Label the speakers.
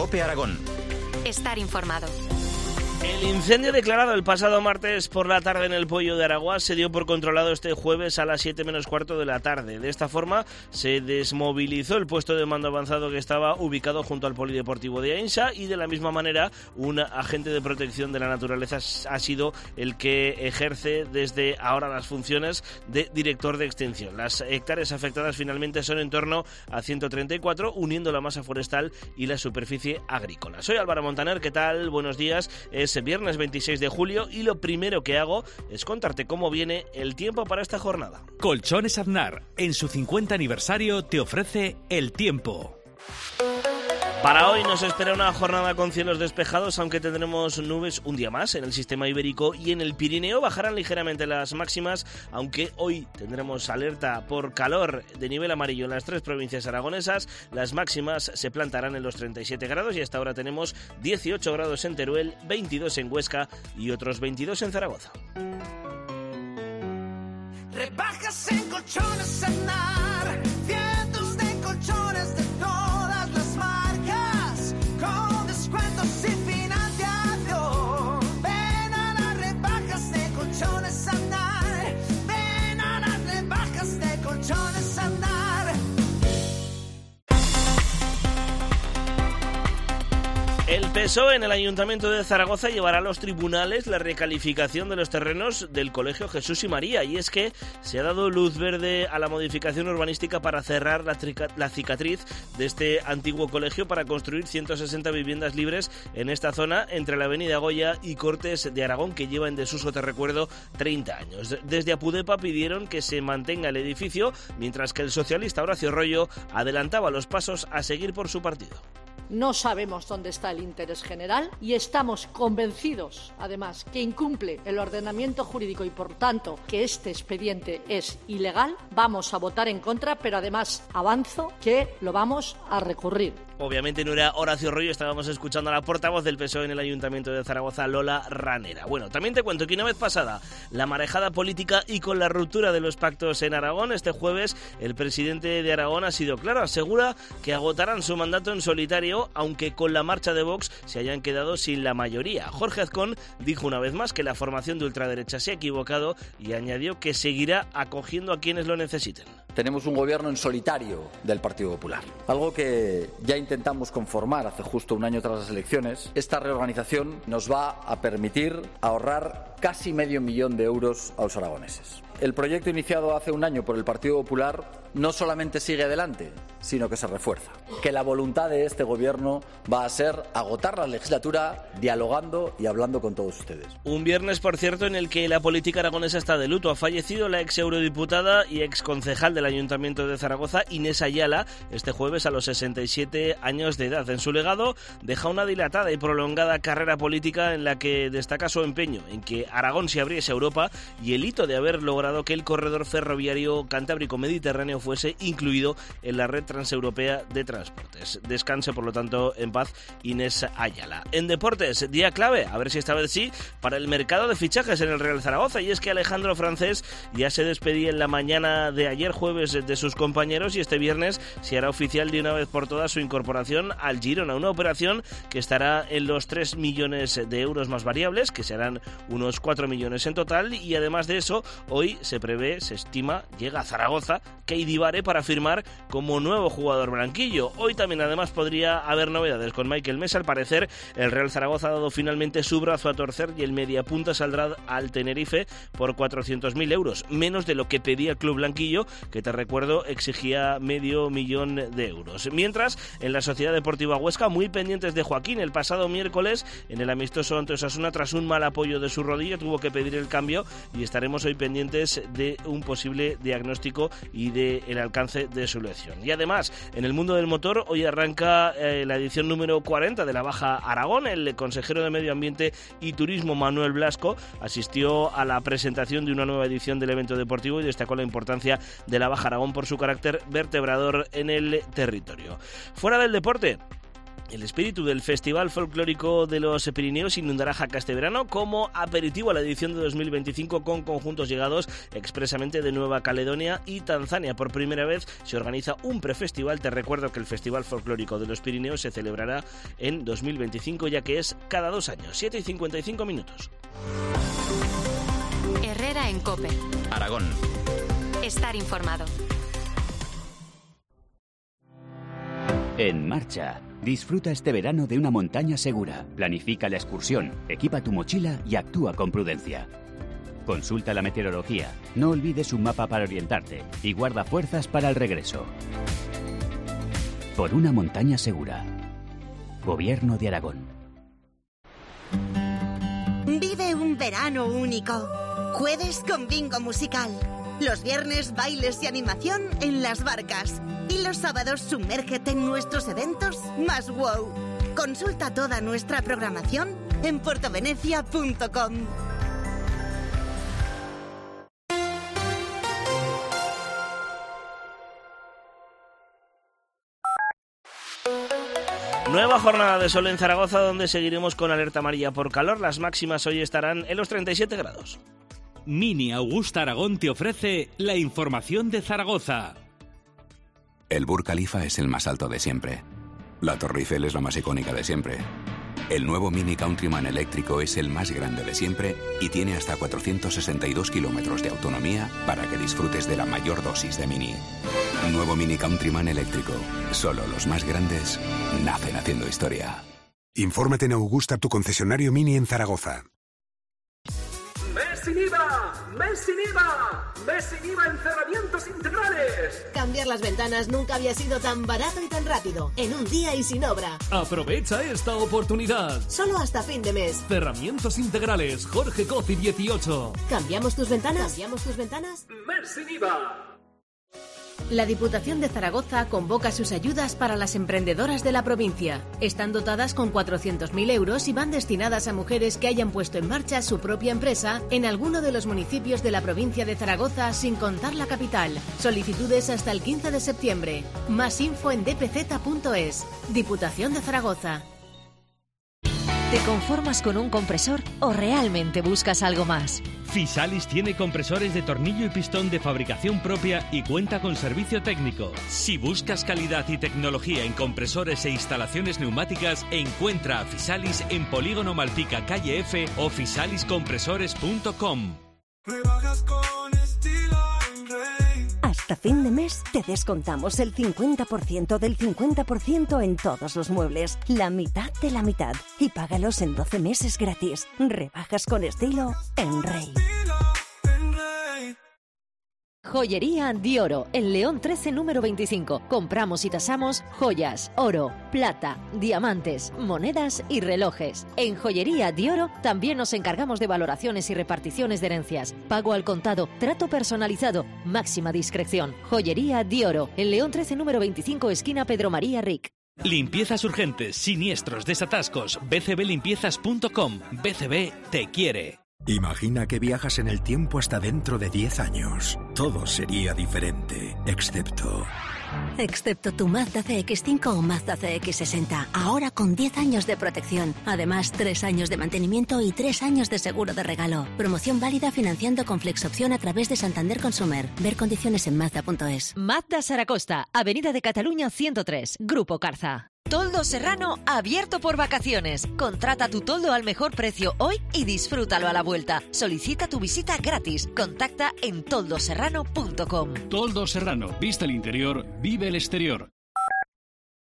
Speaker 1: COPE Aragón.
Speaker 2: Estar informado.
Speaker 3: El incendio declarado el pasado martes por la tarde en el Poyo de Araguás se dio por controlado este jueves a las 7 menos cuarto de la tarde. De esta forma se desmovilizó el puesto de mando avanzado que estaba ubicado junto al Polideportivo de Aínsa y de la misma manera un agente de protección de la naturaleza ha sido el que ejerce desde ahora las funciones de director de extinción. Las hectáreas afectadas finalmente son en torno a 134, uniendo la masa forestal y la superficie agrícola. Soy Álvaro Montaner, ¿qué tal? Buenos días. Es viernes 26 de julio y lo primero que hago es contarte cómo viene el tiempo para esta jornada.
Speaker 4: Colchones Aznar, en su 50 aniversario, te ofrece el tiempo.
Speaker 3: Para hoy nos espera una jornada con cielos despejados, aunque tendremos nubes un día más en el sistema ibérico y en el Pirineo. Bajarán ligeramente las máximas, aunque hoy tendremos alerta por calor de nivel amarillo en las 3 provincias aragonesas. Las máximas se plantarán en los 37 grados y hasta ahora tenemos 18 grados en Teruel, 22 en Huesca y otros 22 en Zaragoza.
Speaker 5: Rebajas en Colchones Aznar, cientos de colchones de todas las marcas, con descuentos sin financiación. Ven a las rebajas de Colchones Aznar, ven a las rebajas de Colchones Aznar.
Speaker 3: El PSOE en el Ayuntamiento de Zaragoza llevará a los tribunales la recalificación de los terrenos del Colegio Jesús y María, y es que se ha dado luz verde a la modificación urbanística para cerrar la cicatriz de este antiguo colegio para construir 160 viviendas libres en esta zona entre la avenida Goya y Cortes de Aragón, que lleva en desuso, te recuerdo, 30 años. Desde Apudepa pidieron que se mantenga el edificio, mientras que el socialista Horacio Rollo adelantaba los pasos a seguir por su partido.
Speaker 6: No sabemos dónde está el interés general y estamos convencidos, además, que incumple el ordenamiento jurídico y, por tanto, que este expediente es ilegal. Vamos a votar en contra, pero además avanzo que lo vamos a recurrir.
Speaker 3: Obviamente no era Horacio Rollo, estábamos escuchando a la portavoz del PSOE en el Ayuntamiento de Zaragoza, Lola Ranera. Bueno, también te cuento que una vez pasada la marejada política y con la ruptura de los pactos en Aragón, este jueves el presidente de Aragón ha sido claro, asegura que agotarán su mandato en solitario, aunque con la marcha de Vox se hayan quedado sin la mayoría. Jorge Azcón dijo una vez más que la formación de ultraderecha se ha equivocado y añadió que seguirá acogiendo a quienes lo necesiten.
Speaker 7: Tenemos un gobierno en solitario del Partido Popular, algo que ya intentamos conformar hace justo un año tras las elecciones. Esta reorganización nos va a permitir ahorrar casi medio millón de euros a los aragoneses. El proyecto iniciado hace un año por el Partido Popular no solamente sigue adelante, sino que se refuerza. Que la voluntad de este gobierno va a ser agotar la legislatura dialogando y hablando con todos ustedes.
Speaker 3: Un viernes, por cierto, en el que la política aragonesa está de luto. Ha fallecido la ex eurodiputada y ex concejal del Ayuntamiento de Zaragoza, Inés Ayala, este jueves a los 67 años de edad. En su legado deja una dilatada y prolongada carrera política en la que destaca su empeño en que Aragón se abriese a Europa y el hito de haber logrado que el corredor ferroviario Cantábrico-Mediterráneo fuese incluido en la red transeuropea de transportes. Descanse, por lo tanto, en paz Inés Ayala. En deportes, día clave, a ver si esta vez sí, para el mercado de fichajes en el Real Zaragoza, y es que Alejandro Francés ya se despedía en la mañana de ayer jueves de sus compañeros y este viernes se hará oficial de una vez por todas su incorporación al Girona, una operación que estará en los 3 millones de euros más variables, que serán unos 4 millones en total, y además de eso, hoy se prevé, se estima, llega a Zaragoza Keidi Bare para firmar como nuevo jugador blanquillo. Hoy también además podría haber novedades con Michael Mesa. Al parecer el Real Zaragoza ha dado finalmente su brazo a torcer y el mediapunta saldrá al Tenerife por 400.000 euros, menos de lo que pedía el club blanquillo, que te recuerdo exigía medio millón de euros. Mientras, en la Sociedad Deportiva Huesca, muy pendientes de Joaquín, el pasado miércoles en el amistoso ante Osasuna, tras un mal apoyo de su rodilla, tuvo que pedir el cambio y estaremos hoy pendientes de un posible diagnóstico y del alcance de su lesión. Y además, en el mundo del motor, hoy arranca la edición número 40 de la Baja Aragón. El consejero de Medio Ambiente y Turismo, Manuel Blasco, asistió a la presentación de una nueva edición del evento deportivo y destacó la importancia de la Baja Aragón por su carácter vertebrador en el territorio. Fuera del deporte, El espíritu del Festival Folclórico de los Pirineos inundará Jaca este verano como aperitivo a la edición de 2025 con conjuntos llegados expresamente de Nueva Caledonia y Tanzania. Por primera vez se organiza un prefestival. Te recuerdo que el Festival Folclórico de los Pirineos se celebrará en 2025, ya que es cada 2 años. 7:55.
Speaker 2: Herrera en COPE.
Speaker 4: Aragón.
Speaker 2: Estar informado.
Speaker 1: En marcha. Disfruta este verano de una montaña segura. Planifica la excursión, equipa tu mochila y actúa con prudencia. Consulta la meteorología, no olvides un mapa para orientarte y guarda fuerzas para el regreso. Por una montaña segura. Gobierno de Aragón.
Speaker 8: Vive un verano único. Jueves con bingo musical. Los viernes, bailes y animación en las barcas. Y los sábados, sumérgete en nuestros eventos más wow. Consulta toda nuestra programación en portovenecia.com.
Speaker 3: Nueva jornada de sol en Zaragoza, donde seguiremos con alerta amarilla por calor. Las máximas hoy estarán en los 37 grados.
Speaker 4: Mini Augusta Aragón te ofrece la información de Zaragoza.
Speaker 9: El Burj Khalifa es el más alto de siempre. La Torre Eiffel es la más icónica de siempre. El nuevo Mini Countryman eléctrico es el más grande de siempre y tiene hasta 462 kilómetros de autonomía para que disfrutes de la mayor dosis de Mini. Nuevo Mini Countryman eléctrico. Solo los más grandes nacen haciendo historia.
Speaker 10: Infórmate en Augusta, tu concesionario Mini en Zaragoza.
Speaker 11: ¡Mes sin IVA! ¡Mes sin IVA! ¡Mes sin IVA en cerramientos integrales!
Speaker 12: Cambiar las ventanas nunca había sido tan barato y tan rápido. En un día y sin obra.
Speaker 11: Aprovecha esta oportunidad.
Speaker 12: Solo hasta fin de mes.
Speaker 11: Cerramientos integrales, Jorge Cofi 18.
Speaker 12: ¿Cambiamos tus ventanas? ¿Cambiamos tus ventanas?
Speaker 11: ¡Mes sin IVA!
Speaker 13: La Diputación de Zaragoza convoca sus ayudas para las emprendedoras de la provincia. Están dotadas con 400.000 euros y van destinadas a mujeres que hayan puesto en marcha su propia empresa en alguno de los municipios de la provincia de Zaragoza, sin contar la capital. Solicitudes hasta el 15 de septiembre. Más info en dpz.es. Diputación de Zaragoza.
Speaker 14: ¿Te conformas con un compresor o realmente buscas algo más?
Speaker 15: Fisalis tiene compresores de tornillo y pistón de fabricación propia y cuenta con servicio técnico. Si buscas calidad y tecnología en compresores e instalaciones neumáticas, encuentra a Fisalis en Polígono Malpica, calle F o fisaliscompresores.com.
Speaker 16: Hasta fin de mes te descontamos el 50% del 50% en todos los muebles, la mitad de la mitad, y págalos en 12 meses gratis. Rebajas con estilo en Rey.
Speaker 14: Joyería Dioro, en León 13, número 25. Compramos y tasamos joyas, oro, plata, diamantes, monedas y relojes. En Joyería Dioro también nos encargamos de valoraciones y reparticiones de herencias. Pago al contado, trato personalizado, máxima discreción. Joyería Dioro, en León 13, número 25, esquina Pedro María Ric.
Speaker 15: Limpiezas urgentes, siniestros, desatascos. bcblimpiezas.com. BCB te quiere.
Speaker 17: Imagina que viajas en el tiempo hasta dentro de 10 años. Todo sería diferente, excepto
Speaker 18: tu Mazda CX-5 o Mazda CX-60. Ahora con 10 años de protección. Además, 3 años de mantenimiento y 3 años de seguro de regalo. Promoción válida financiando con Flexopción a través de Santander Consumer. Ver condiciones en Mazda.es.
Speaker 14: Mazda Saracosta, Avenida de Cataluña 103, Grupo Carza. Toldo Serrano abierto por vacaciones. Contrata tu toldo al mejor precio hoy y disfrútalo a la vuelta. Solicita tu visita gratis. Contacta en toldoserrano.com.
Speaker 19: Toldo Serrano, vista el interior, vive el exterior.